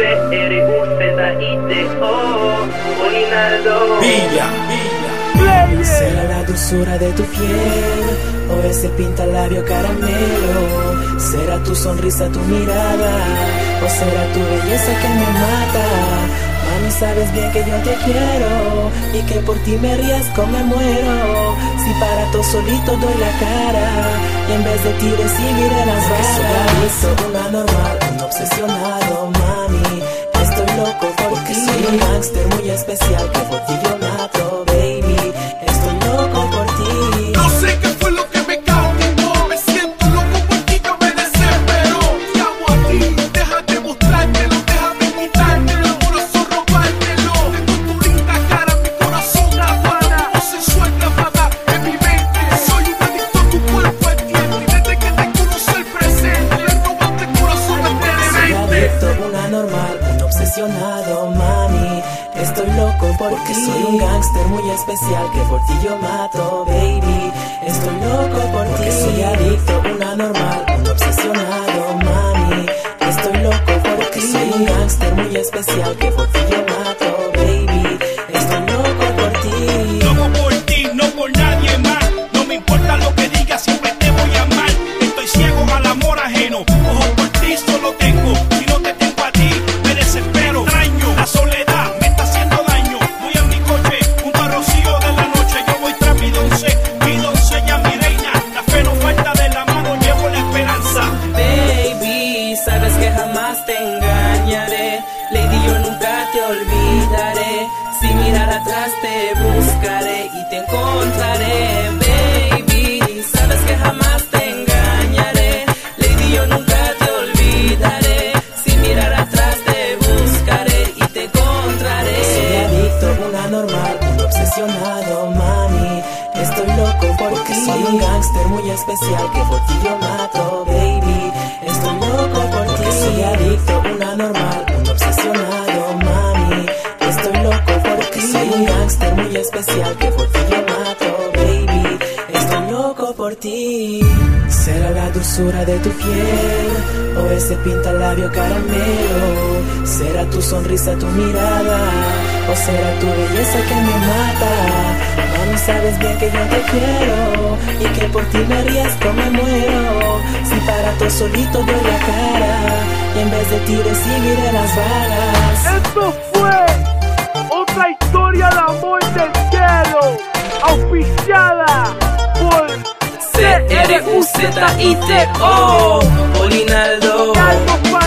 C-R-U-Z-I-T-O, Olinaldo. Villa. Será la dulzura de tu piel o ese pintalabio caramelo. Será tu sonrisa, tu mirada, o será tu belleza que me mata. Mami, sabes bien que yo te quiero y que por ti me riesgo, me muero. Si para todo solito doy la cara y en vez de ti recibiré las balas. Soy un anormal, un obsesionado, mami. Estoy loco porque soy un gangster muy especial que por ti yo mato, baby. Estoy loco por ti. No sé qué fue lo que me cautivó. Me siento loco por ti, yo me desespero. Te amo a ti, déjate mostrártelo, déjame quitártelo, amoroso robártelo. De tu linda cara, mi corazón afana, tu voz sensual grabada en mi mente. Soy un adicto a tu cuerpo, entiendo. Y desde que te conocí el presente, le robaste el corazón a este Soy adicto, un anormal, un obsesionado, mami. Estoy loco porque soy un gangster muy especial que por ti yo mato, baby. Estoy loco porque soy adicto, un anormal, un obsesionado, mami. Estoy loco porque soy un gangster muy especial que por ti yo mato, baby. Estoy loco por ti. Loco por ti, no por nadie más. No me importa lo que digas, siempre te voy a amar. Estoy ciego al amor ajeno. Ojo por ti solo tengo. Si no te tengo a ti, me desespero. Extraño la soledad, me está haciendo daño. Voy a mi coche, junto a Rocío de la noche. Yo voy tras mi doncella, mi reina. La fe no falta de la mano, llevo la esperanza. Baby, sabes que jamás te engañaré. Lady, yo nunca te olvidaré. Si mirar atrás te buscaré y te encontraré. Baby, sabes que jamás te engañaré. Lady, yo nunca te olvidaré. Si mirar atrás te buscaré y te encontraré. Soy adicto, un anormal, un obsesionado, mami. Estoy loco porque soy un gangster muy especial que por ti yo mato, baby. Estoy loco porque soy adicto, un anormal, un obsesionado, mami. Estoy loco porque soy un gangster muy especial que por ti yo mato, baby. Estoy loco por ti. Será la dulzura de tu piel o ese pintalabio caramelo. Será tu sonrisa, tu mirada, o será tu belleza que me mata. Mami, sabes bien que yo te quiero y que por ti me riesgo, me muero. Si para todo solito doy la cara y en vez de ti recibiré las balas. Esto fue otra historia de amor del cielo, auspiciada por C-R-U-Z-I-T-O, Olinaldo. Carlos